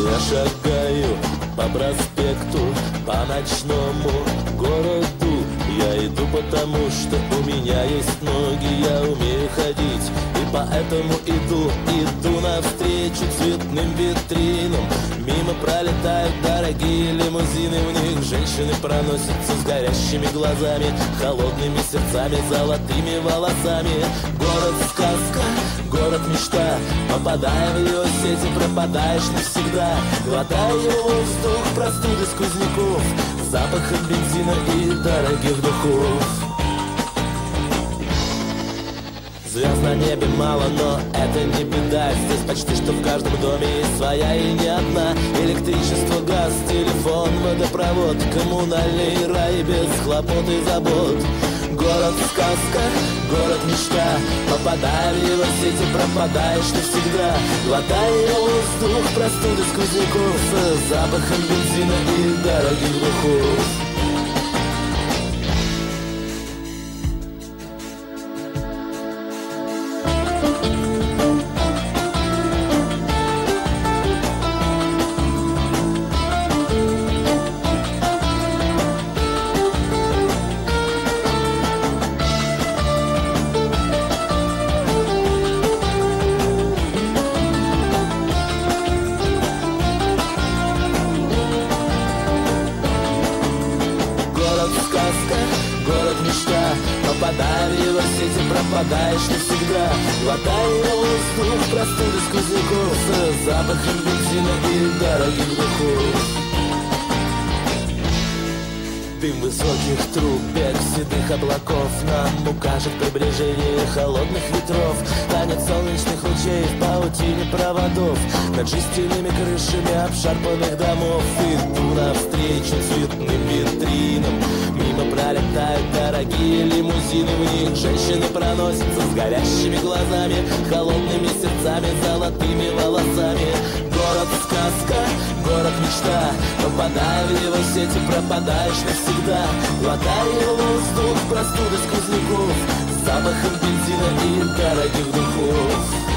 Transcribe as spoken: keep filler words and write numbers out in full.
Я шагаю по проспекту, по ночному городу. Я иду потому, что у меня есть ноги, я умею ходить, и поэтому иду, иду навстречу цветным витринам. Мимо пролетают дорогие лимузины, в них женщины проносятся с горящими глазами, холодными сердцами, золотыми волосами. Город-сказка, город-мечта, попадая в ее сети, пропадаешь навсегда. Глотая воздух простуды сквозняков, запахом бензина и дорогих духов. Звезд на небе мало, но это не беда. Здесь почти что в каждом доме есть своя и не одна. Электричество, газ, телефон, водопровод, коммунальный рай без хлопот и забот. Город-сказка, город-мечта, попадая в его сети, пропадаешь навсегда. Глотая воздух простуды сквозняков, с запахом бензина и дорогих духов. Попадая в его сети, пропадаешь навсегда. Глотая воздух простуды сквозняков, с запахом бензина и дорогих духов. Дым высоких трубек, седых облаков нам укажет приближение холодных ветров. Танец солнечных лучей в паутине проводов над жестяными крышами обшарпанных домов. Иду навстречу цветным витринам, мимо пролетают дорогие лимузины, в них женщины проносятся с горящими глазами, холодными сердцами, золотыми волосами. Город-сказка, город-мечта, попадая в его сети, пропадаешь навсегда. Глотая воздух простуды сквозняков, с запахом бензина и дорогих духов.